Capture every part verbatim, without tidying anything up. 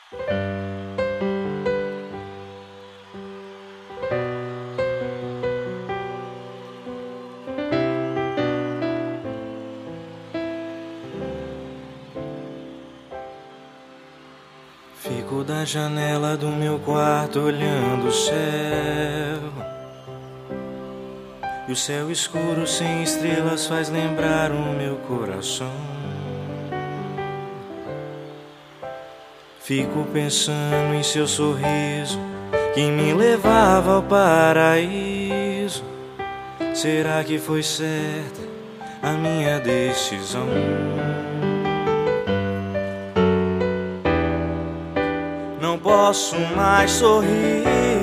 Fico da janela do meu quarto olhando o céu, e o céu escuro sem estrelas faz lembrar o meu coração. Fico pensando em seu sorriso que me levava ao paraíso. Será que foi certa a minha decisão? Não posso mais sorrir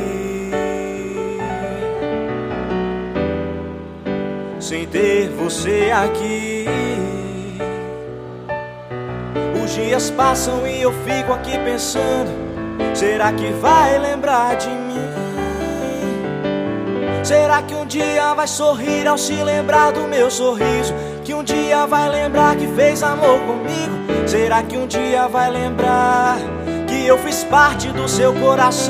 sem ter você aqui. Os dias passam e eu fico aqui pensando: será que vai lembrar de mim? Será que um dia vai sorrir ao se lembrar do meu sorriso? Que um dia vai lembrar que fez amor comigo? Será que um dia vai lembrar que eu fiz parte do seu coração?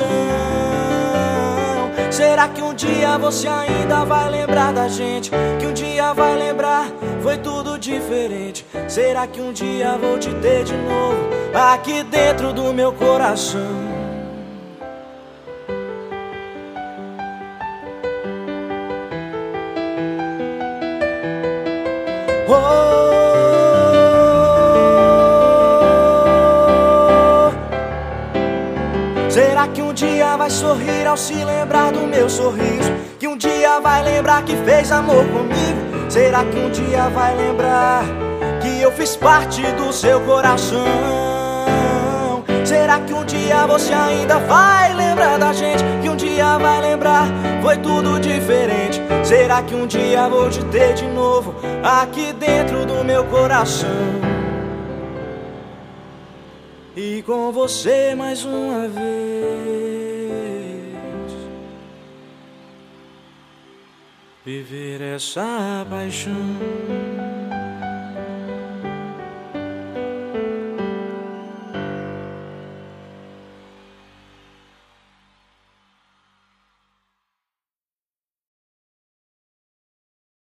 Será que um dia você ainda vai lembrar da gente? Que um dia vai lembrar, foi tudo diferente. Será que um dia vou te ter de novo aqui dentro do meu coração? Oh, será que um dia vai sorrir ao se lembrar do meu sorriso? Que um dia vai lembrar que fez amor comigo? Será que um dia vai lembrar que eu fiz parte do seu coração? Será que um dia você ainda vai lembrar da gente? Que um dia vai lembrar, foi tudo diferente. Será que um dia vou te ter de novo aqui dentro do meu coração? E com você mais uma vez viver essa paixão.